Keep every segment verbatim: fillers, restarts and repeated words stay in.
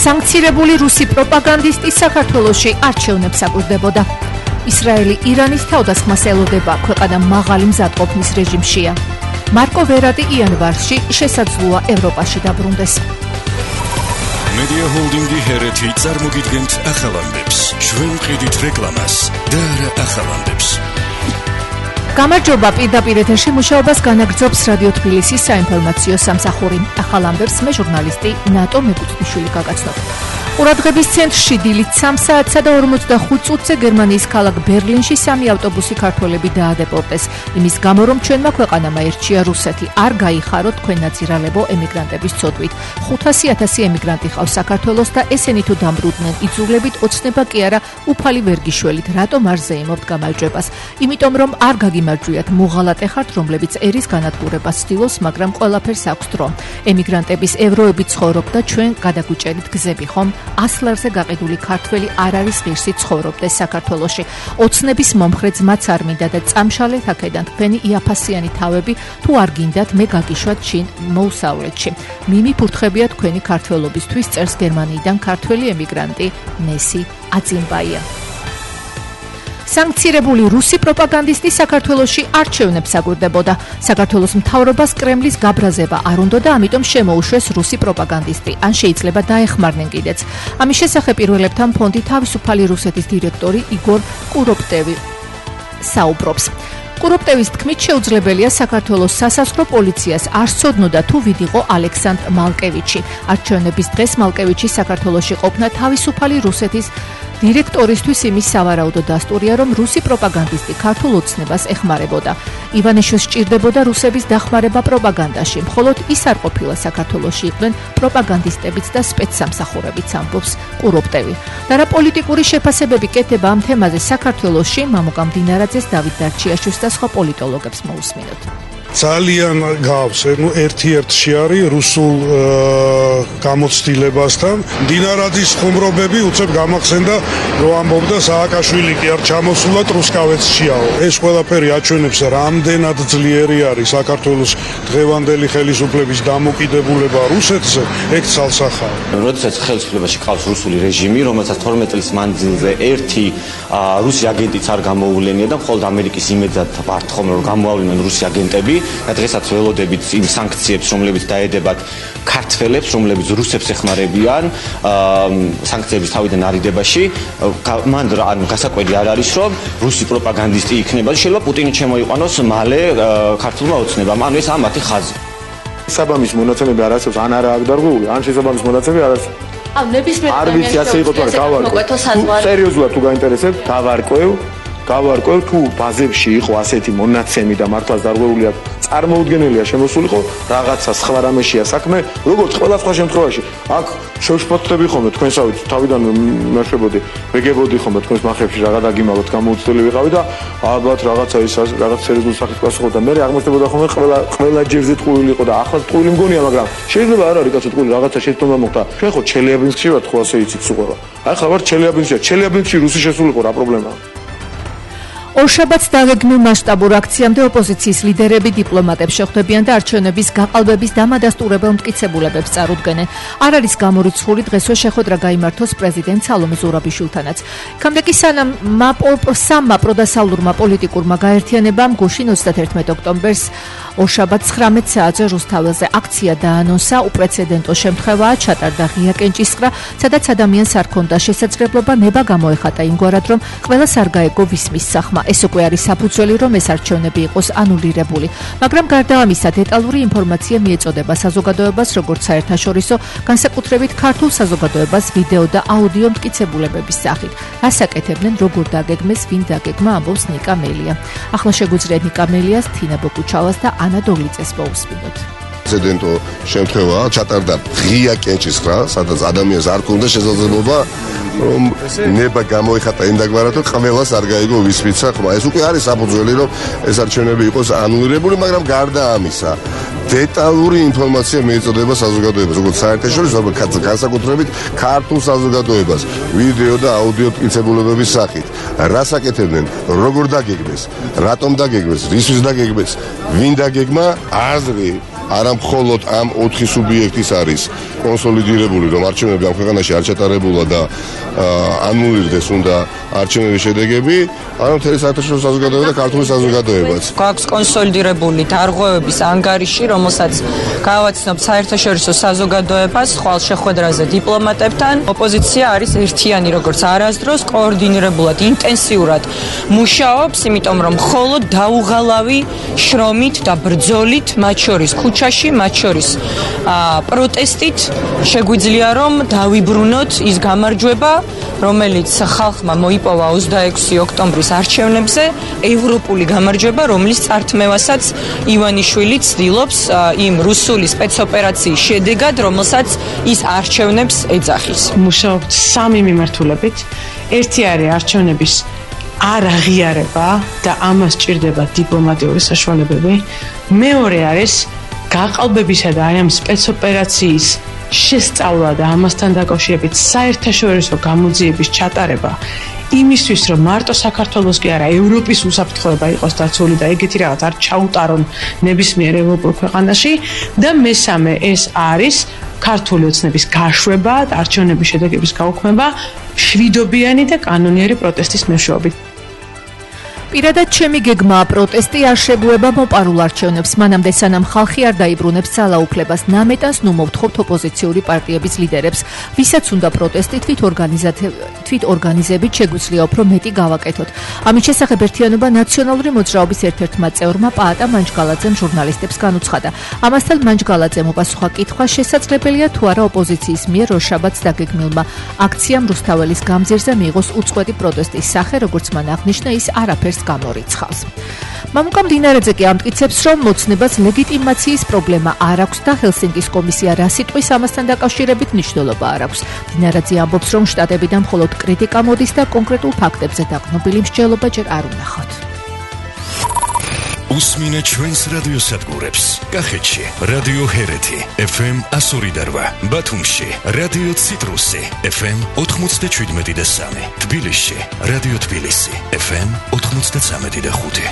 Sankcირებული რუსი პროპაგანდისტი საქართველოში არჩევნებს აკვირდებოდა. ისრაელი ირანის თავდასხმას ელოდება, ქვეყანა მაღალი მზადყოფნის რეჟიმშია. მარკო ვერადი იანვარში შესაძლოა ევროპაში დაბრუნდეს. Media Holding-ი ჰერეთი წარმოგიდგენთ ახალამდებს. ჩვენ ვყიდით რეკლამას და არა ახალამდებს. გამარჯობა, პირდაპირ ეთერში მუშაობას განაგრძობს რადიო თბილისის საინფორმაციო სამსახური. ახალამდებს მე ჟურნალისტი ნატო მეგუწვიშვილი გაგაცნობ. ყურადღების ცენტრში დილით სამ საათსა და ორმოცდახუთ წუთზე გერმანიის ქალაქ ბერლინში სამი ავტობუსი ქართველები დაადეპორტეს. იმის გამო, რომ ჩვენმა ქვეყანამ აირჩია რუსეთი, არ გაიხაროთ თქვენ ნაძირალებო ემიგრანტების ცოდვით. ხუთასი ათასი ემიგრანტი ყავს საქართველოს და ესენი თუ დამბრუნდნენ იძულებით, ოცნება კი არა, უფალი ვერ გიშველით, რატომ არ ზეიმობთ გამარჯვებას. იმიტომ რომ არ გაგიმარჯვიათ მუღალატე ხართ, რომლებიც ერის განადგურებას ცდილობს, მაგრამ ყველაფერს აქვს დრო. ემიგრანტების ევროები ცხოვრობდა ჩვენ გადაგუჭერით გზები ხომ? ასლარზე გაყიდული ქართველი არ არის ღირსი ცხოვრობდეს საქართველოში. ოცნების მომხრე ძმაც არ მინდა და წამშალეთ აქედან თქვენი იაფასიანი თავები, თუ არ გინდათ მე გაგიშვათ შინ მოუსავლეთში. მიმიფურთხებია თქვენი ქართველობისთვის, წერს გერმანიიდან ქართველი ემიგრანტი ნესი აწიმბაია. Sankcირებული რუსი პროპაგანდისტი საქართველოში არჩევნებს აკვირდებოდა. საქართველოს მთავრობას კრემლის გაბრაზება არ უნდა და ამიტომ შემოუშვეს რუსი პროპაგანდისტი. ან შეიძლება დაეხმარნენ კიდეც. ამის შესახებ პირველებთან ფონდი თავისუფალი რუსეთის დირექტორი იგორ კუროპტევი საუბრობს. კუროპტევის თქმით შეუძლებელია საქართველოს სასაზღვრო პოლიციას არ სცოდნოდა თუ ვინ იყო ალექსანდრ მალკევიჩი. არჩევნების დღეს მალკევიჩი საქართველოში ყოფნა თავისუფალი რუსეთის დირექტორისთვის იმის სავარაუდო დასტურია, რომ რუსი პროპაგანდისტი ქართულ ოცნებას ეხმარებოდა. ივანიშვილს სჭირდებოდა რუსების დახმარება პროპაგანდაში, მხოლოდ ის არ ყოფილა საქართველოში იყვნენ პროპაგანდისტებიც და სპეცსამსახურებიც, ამბობს კუროპტევი. და რა პოლიტიკური შეფასებები კეთება ამ თემაზე საქართველოში, მამუკა მდინარაძეს, დავით დარჩიაშვილს და სხვა პოლიტოლოგებს მოусმინოთ. ძალიან გავს, ну ერთ-ერთში არის რუსულ გამოცდილებასთან. დინარაძის ხუმრობები უცებ გამახსენდა, რომ ამბობდა სააკაშვილი კი არ ჩამოსულა ტრუსკავეცშიაო. ეს ყველაფერი აჩვენებს, რამდენად ძლიერი არის საქართველოს დღევანდელი ხელისუფლების დამოკიდებულება რუსეთზე, ეგ ცალსახაა. როდესაც ხელისუფლებაში ყავს რუსული რეჟიმი, რომელსაც თორმეტ წლის მანძილზე ერთი რუსი აგენტიც არ გამოუვლენია და მხოლოდ ამერიკის იმედად ვართ ხოლმე, რომ გამოავლენენ რუსი აგენტები. და დღესაც ველოდებით იმ სანქციებს, რომლებიც დაედებათ ქართველებს, რომლებიც რუსებს ეხმარებიან, სანქციების თავიდან არიდებაში, მან ანუ გასაკვირი არ არის, რომ რუსი პროპაგანდისტი იქნება, შეიძლება პუტინი შემოიყვანოს მალე ქართულმა ოცნებამ. ანუ ეს ამათი ხაზი. საბამის მონაცემები არ არსებობს, ან არა აქვს დარღვეული, ან შესაბამის მონაცემები არ არსებობს. ან ნებისმიერ არ ვიცი, ასე იყო თუ არა, გავარკვევ. სერიოზულად თუ გაინტერესებ, გავარკვევ. გავარკვევ თუ ბაზებში იყო ასეთი მონაცემი და მართლაც დარღვეული აქვს, წარმოუდგენელია შემოსულიყო რაღაცა სხვა რამეშია საქმე, როგორც ყველა სხვა შემთხვევაში. აქ შევშფოთდები ხოლმე თქვენსავით, თავიდან მეშვებოდი, ვეგებოდი ხოლმე თქვენს მახებში რაღაც დაგიმალოთ, გამოუცდელი ვიყავი და ალბათ რაღაცა ის რაღაც სერიოზული სახის პასუხობდა. მე აღმოჩნდებოდა ხოლმე ყველა ყველა ჯერზე ტყუილი იყო და ახლა ტყუილი მგონია, მაგრამ შეიძლება არ არის კაცო ტყუილი, რაღაცა შეცდომა მოხდა. ჩვენ ხო ჩელიაბინსკში ვართ, ხო ასე იცით სუყურა. აი ხა ვარ ჩელიაბინსკში, ჩელიაბინსკში რუსი შესულიყო, რა პრობლემაა? ორშაბათს დაგეგმილ მასშტაბურ აქციამდე ოპოზიციის ლიდერები დიპლომატებს შეხვდებიან და არჩევნების გაყალბების დამადასტურებელ მტკიცებულებებს წარუდგენენ. არ არის გამორიცხული დღესვე შეხვედრა გაიმართოს პრეზიდენტ სალომე ზურაბიშვილთანაც. იქამდე კი სანამ სამმა პროდასავლურმა პოლიტიკურმა გაერთიანებამ გუშინ ოცდაათერთმეტ ოქტომბერს ორშაბათს ცხრამეტ საათზე რუსთაველზე აქცია დაანონსა, უპრეცედენტო შემთხვევაა, ჩატარდა ღია კენჭისყრა, სადაც ადამიანს არ ჰქონდა შესაძლებლობა ნება გამოეხატა იმგვარად, რომ ყველას არ გაეგო ვისმის სახმა. ეს უკვე არის საფუძველი, რომ ეს არჩევნები იყოს ანულირებული. მაგრამ გარდა ამისა, დეტალური ინფორმაცია მიეწოდება საზოგადოებას, როგორც საერთაშორისო, განსაკუთრებით ქართულ საზოგადოებას ვიდეო და აუდიო მტკიცებულებების სახით. რას აკეთებდნენ, როგორ დაგეგმეს, ვინ დაგეგმა, ამბობს ნიკა მელია. ახლა შეგვიძლია ნიკა მელიას, თინა ბოკუჩალას და ანა დოლიძეს მოусმინოთ. პრეცედენტო შემთხვევაა, ჩატარდა ღია კენჭისყრა, სადაც ადამიანს არ ჰქონდა შესაძლებლობა რომ ნება გამოიხატა იმდაგვარად, რომ ყველას არ გაიგო ვისმიცა ხმა. ეს უკვე არის საფუძველი, რომ ეს არჩევნები იყოს ანულირებული, მაგრამ გარდა ამისა, დეტალური ინფორმაცია მიეწოდება საზოგადოებას, როგორც საერთაშორისო, განსაკუთრებით ქართულ საზოგადოებას, ვიდეო და აუდიო მტკიცებულებების სახით. რას აკეთებდნენ, როგორ დაგეგმეს, რატომ დაგეგმეს, რისთვის დაგეგმეს, ვინ დაგეგმა, აზრი არა მხოლოდ ამ ოთხი სუბიექტის არის კონსოლიდირებული, რომ არჩევნები ამ ქვეყანაში არ ჩატარებულა და ანულირდეს უნდა არჩევნების შედეგები, ანუ მთელი საერთაშორისო საზოგადოება და ქართული საზოგადოებაც. გვაქვს კონსოლიდირებული დარღვევების ანგარიში, რომელსაც გავაცნობთ საერთაშორისო საზოგადოებას ხვალ შეხვედრაზე დიპლომატებთან. ოპოზიცია არის ერთიანი, როგორც არასდროს კოორდინირებულად, ინტენსიურად მუშაობს, იმიტომ რომ მხოლოდ დაუღალავი შრომით და ბრძოლით, მათ შორის ქუჩაში, მათ შორის პროტესტით შეგვიძლია რომ დავიბრუნოთ ის გამარჯვება, რომელიც ხალხმა მოიპოვა ოცდაექვსი ოქტომბრის არჩევნებზე, ევროპული გამარჯვება, რომლის წართმევასაც ივანიშვილი ცდილობს იმ რუსული სპეცოპერაციის შედეგად, რომელსაც ის არჩევნებს ეძახის. მუშაობთ სამი მიმართულებით. ერთი არის არჩევნების არ აღიარება და ამას სჭირდება დიპლომატიური საშუალებები. მეორე არის გაყალბებისა და აი ამ სპეცოპერაციის შესწავლა და ამასთან დაკავშირებით საერთაშორისო გამოძიების ჩატარება იმისთვის, რომ მარტო საქართველოს კი არა, ევროპის უსაფრთხოება იყოს დაცული და ეგეთი რაღაც არ ჩაუტარონ ნებისმიერ ევროპულ ქვეყანაში და მესამე ეს არის ქართული ოცნების გაშვება და არჩევნების შედეგების გაუქმება შვიდობიანი და კანონიერი პროტესტის მეშვეობით. პირადად ჩემი გეგმაა პროტესტი არ შეგუება მოპარულ არჩევნებს. მანამდე სანამ ხალხი არ დაიბრუნებს ძალაუფლებას, ნამეტანს ნუ მოვთხოვთ ოპოზიციური პარტიების ლიდერებს, ვისაც უნდა პროტესტი თვით ორგანიზებით შეგვიძლია უფრო მეტი გავაკეთოთ. ამის შესახებ ერთიანობა ნაციონალური მოძრაობის ერთ-ერთმა წევრმა პაატა მანჯგალაძემ ჟურნალისტებს განუცხადა. ამასთან მანჯგალაძემ უპასუხა კითხვა, შესაძლებელია თუ არა ოპოზიციის მიერ ორშაბათს დაგეგმილმა აქციამ რუსთაველის გამზირზე მიიღოს უწყვეტი პროტესტის სახე, როგორც მან აღნიშნა, ის არაფერს გამორიცხავს. მამუკა მდინარეძე კი ამტკიცებს, რომ მოცნებას ლეგიტიმაციის პრობლემა არ აქვს და ჰელსინკის კომისია რა სიტყვის ამასთან დაკავშირებით მნიშვნელობა არ აქვს. მდინარეძე ამბობს, რომ შტატებიდან მხოლოდ კრიტიკა მოდის და კონკრეტულ ფაქტებზე დაყრდნობილი მსჯელობა ჯერ არ უნახავთ. უსმინე ჩვენს რადიოსადგურებს. კახეთში რადიო ჰერეთი ეფ ემ εκατო ორი და რვა, ბათუმში რადიო ციტრუსი ეფ ემ ოთხმოცდაშვიდმეტი და სამი, თბილისში რადიო თბილისი ეფ ემ ოთხმოცდაცამეტი და ხუთი.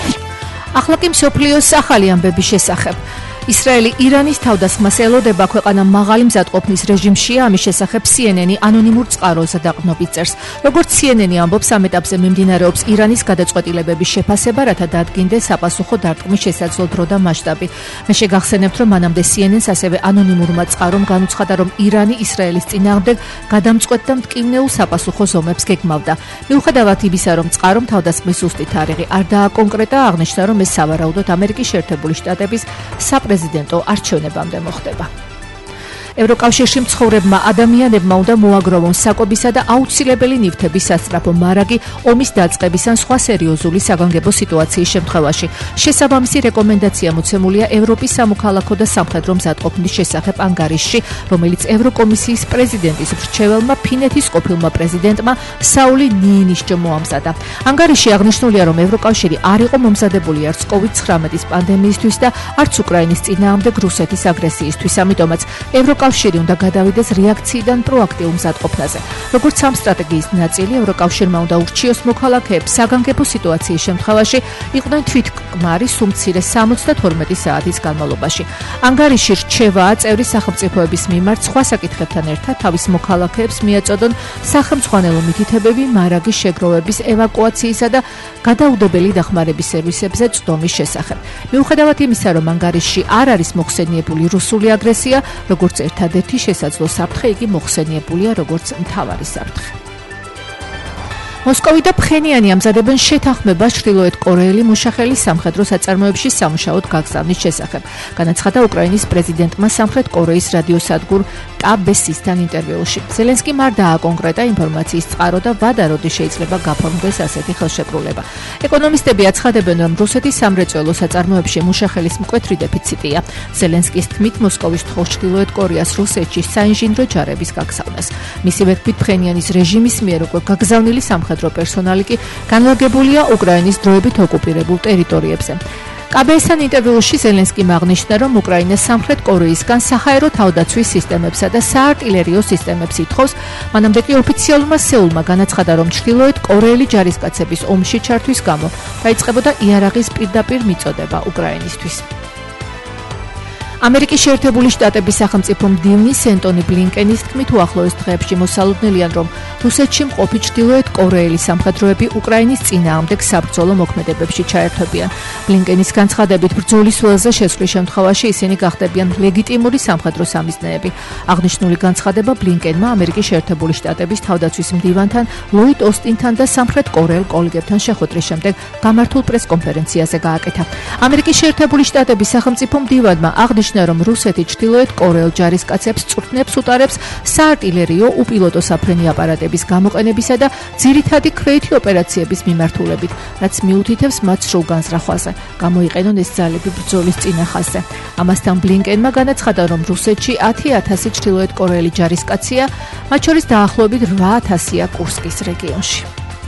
ახლა კი მსოფლიოს ახალი ამბების შესახებ. ისრაელი ირანის თავდასხმას ელოდება, ქვეყანა მაღალი მზადყოფნის რეჟიმშია, ამის შესახებ სი ენ ენი ანონიმურ წყაროზე დაყრდნობით წერს. როგორც სი ენ ენი ამბობს, ამ ეტაპზე მიმდინარეობს ირანის გადაწყვეტილებების შეფასება, რათა დადგინდეს საპასუხო დარტყმის შესაძლო დრო და მასშტაბი. მე შეგახსენებთ, რომ მანამდე სი ენ ენს ასევე ანონიმურმა წყარომ განუცხადა, რომ ირანი ისრაელის წინააღმდეგ გადამწყვეტ და მტკივნეულ საპასუხო ზომებს გეგმავდა. მიუხედავად იმისა, რომ წყარომ თავდასხმის ზუსტი თარიღი არ დააკონკრეტა, აღნიშნა, რომ ეს სავარაუდოდ ამერიკის შეერთებული შტატების საპრეზიდენტო არჩევნებამდე მოხდება. ევროკავშირში მცხოვრებმა ადამიანებმა უნდა მოაგროვონ საკობისა და აუცილებელი ნივთების სასწრაფო მარაგი ომის დაწყების ან სხვა სერიოზული საგანგებო სიტუაციის შემთხვევაში. შესაბამისი რეკომენდაცია მოცემულია ევროპის სამოქალაქო და სამხედრო მზადყოფნის შესახებ ანგარიშში, რომელიც ევროკომისიის პრეზიდენტის მრჩეველმა ფინეთის ყოფილმა პრეზიდენტმა საული ნიინიშჯომ მოამზადა. ანგარიში აღნიშნულია, რომ ევროკავშირი არ იყო მომზადებული არც კოვიდ ცხრამეტის პანდემიისთვის და არც უკრაინის წინააღმდეგ რუსეთის აგრესიისთვის, ამიტომაც ევროკავშირი კავშირი უნდა გადავიდეს რეაქციიდან პროაქტიულ მზადყოფნაზე. როგორც ამ სტრატეგიის ნაწილი, ევროკავშირმა უნდა ურჩიოს მოქალაქეებს საგანგებო სიტუაციის შემთხვევაში იყვნენ თვითკმარი სულ მცირე სამოცდათორმეტი საათის განმავლობაში. ანგარიში რჩევაა წევრი სახელმწიფოების მიმართ სხვა საკითხებთან ერთად თავის მოქალაქეებს მიაწოდონ სახელმძღვანელო მითითებები მარაგის შეგროვების, ევაკუაციისა და გადაუდებელი დახმარების სერვისებზე წვდომის შესახებ. მიუხედავად იმისა, რომ ანგარიში არ არის მოხსენიებული რუსული აგრესია, როგორც ერთადერთი შესაძლო საფრთხე, იგი მოხსენიებულია როგორც მთავარი საფრთხე. მოსკოვი და ფხენიანი ამზადებენ შეთანხმებას ჩრდილოეთ კორეელი მუშახელის სამხედრო საწარმოებში სამუშაოდ გაგზავნის შესახებ. განაცხადა უკრაინის პრეზიდენტმა სამხრეთ კორეის რადიოსადგურ კა ბე სისთან ინტერვიუში. ზელენსკიმ არ დააკონკრეტა ინფორმაციის წყარო და ვადა როდი შეიძლება გაფორმდეს ასეთი ხელშეკრულება. ეკონომისტები აცხადებენ, რომ რუსეთის სამრეწველო საწარმოებში მუშახელის მკვეთრი დეფიციტია. ზელენსკის თქმით, მოსკოვის თხოვს ჩრდილოეთ კორეას რუსეთში საინჟინრო ჯარების გაგზავნას. მისივე თქმით, ფხენიანის რეჟიმის მიერ უკვე გაგზავნილი სამხედრო პერსონალი კი განლაგებულია უკრაინის დროებით ოკუპირებულ ტერიტორიებზე. კა ბე სთან ინტერვიუში ზელენსკიმ აღნიშნა, რომ უკრაინა სამხრეთ კორეისგან საჰაერო თავდაცვის სისტემებსა და საარტილერიო სისტემებს ითხოვს. მანამდე კი ოფიციალურმა სეულმა განაცხადა, რომ ჩრდილოეთ კორეელი ჯარისკაცების ომში ჩართვის გამო დაიწყებოდა იარაღის პირდაპირ მიწოდება უკრაინისთვის. ამერიკის შეერთებული შტატების სახელმწიფო მდივნის ენტონი ბლინკენის თქმით უახლოეს დღეებში მოსალოდნელიან, რომ რუსეთში მყოფი ჩრდილოეთ კორეელი სამხედროები უკრაინის წინააღმდეგ საბრძოლო მოქმედებებში ჩაერთვებიან. ბლინკენის განცხადებით, ბრძოლის ველზე შესვლის შემთხვევაში ისინი გახდებიან ლეგიტიმური სამხედრო სამიზნეები. აღნიშნული განცხადება ბლინკენმა ამერიკის შეერთებული შტატების თავდაცვის მდივანთან ლოიდ ოსტინთან და სამხრეთ კორეელ კოლეგებთან შეხვედრის შემდეგ გამართულ პრესკონფერენციაზე გააკეთა. ამერიკის შეერთებული შტატების სახელმწიფო მდივანმა აღნიშნა, რომ რუსეთი ჩრდილოეთ კორეელ ჯარისკაცებს წვრთნებს უტარებს საარტილერიო უპილოტო საფრენი აპარატების გამოყენებისა და ძირითადი ქვეითი ოპერაციების მიმართულებით, რაც მიუთითებს მათ სრულ განზრახვაზე. გამოიყენონ ეს ძალები ბრძოლის წინა ხაზზე. ამასთან ბლინკენმა განაცხადა, რომ რუსეთში ათი ათასი ჩრდილოეთ კორეელი ჯარისკაცია, მათ შორის დაახლოებით რვა ათასია კურსკის რეგიონში.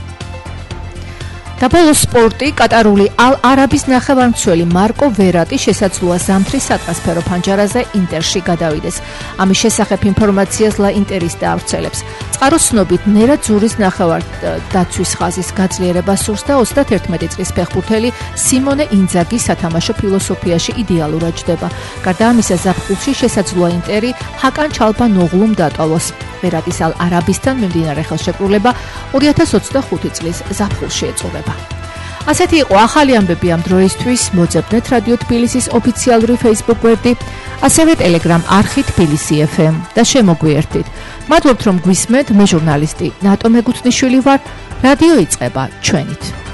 და ბოლოს სპორტი. კატარული ალ-არაბის ნახევარმცველი მარკო ვერატი შესაძლოა ზამთრის სატრანსფერო ფანჯარაზე ინტერში გადავიდეს. ამის შესახებ ინფორმაციას ლა ინტერის დაავრცელებს. წყაროს ცნობით, ნერა ძურის ნახევარდაცვის ხაზის გაძლიერება სურს და ოცდაათერთმეტი წლის ფეხბურთელი სიმონე ინძაგი სათამაშო ფილოსოფიაში იდეალურად ჯდება. გარდა ამისა, ზაფხულში შესაძლოა ინტერი ჰაკან ჩალბანოღლუმ დატოვოს. ვერატის ალ-არაბისთან მიმდინარე ხელშეკრულება ორი ათას ოცდახუთი წლის ზაფხულში ეწურება. ასეთი იყო ახალი ამბები ამ დროისთვის. მოძებნეთ რადიო თბილისის ოფიციალური Facebook გვერდი, ასევე Telegram არხი თბილისი ეფ ემ და შემოგვიერთდით. მადლობთ, რომ გვისმენთ. მე ჟურნალისტი ნატო მეგუთნიშვილი ვარ. რადიო იწყება ჩვენით.